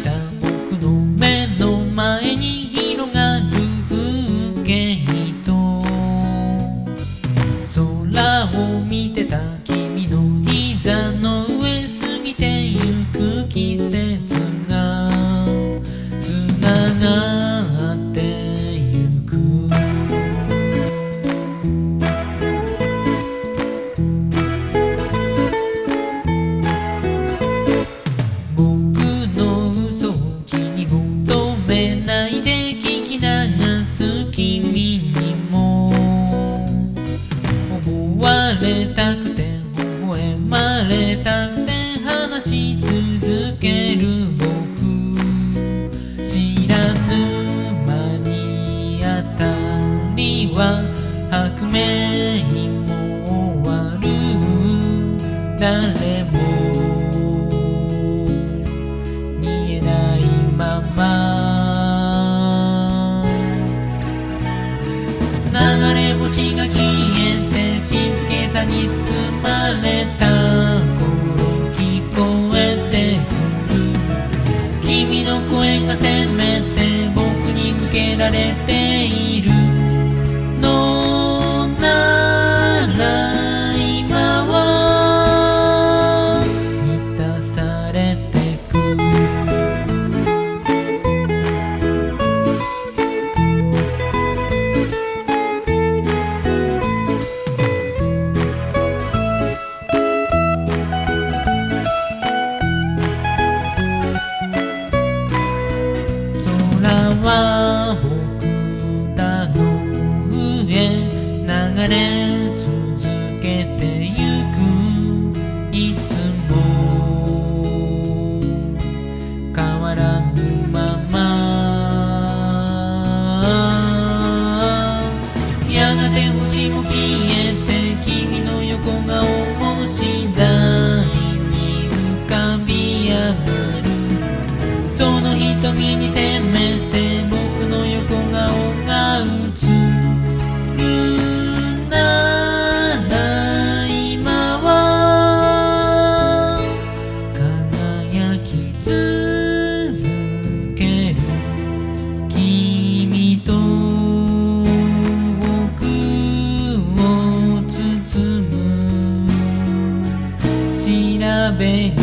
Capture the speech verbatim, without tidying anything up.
た僕の目の前に広がる風景と、空を見てた君の膝の上過ぎてゆく季節がつながってゆく。僕の嘘を気に求めないで聞き流す君にも、思われたくて微笑まれたくて話し続ける僕、知らぬ間にあたりは白明も終わる。誰も見えないまま流れ星が消えて静けさに包まれた頃、聞こえてくる君の声がせめて僕に向けられているのなら、今は満たされてく。空は僕らの上流れ続けてゆく。いつも変わらぬまま、やがて星も消えて君の横顔も次第に浮かび上がる。その瞳にせめて僕の横顔が映るなら、今は輝き続ける君と僕を包む調べに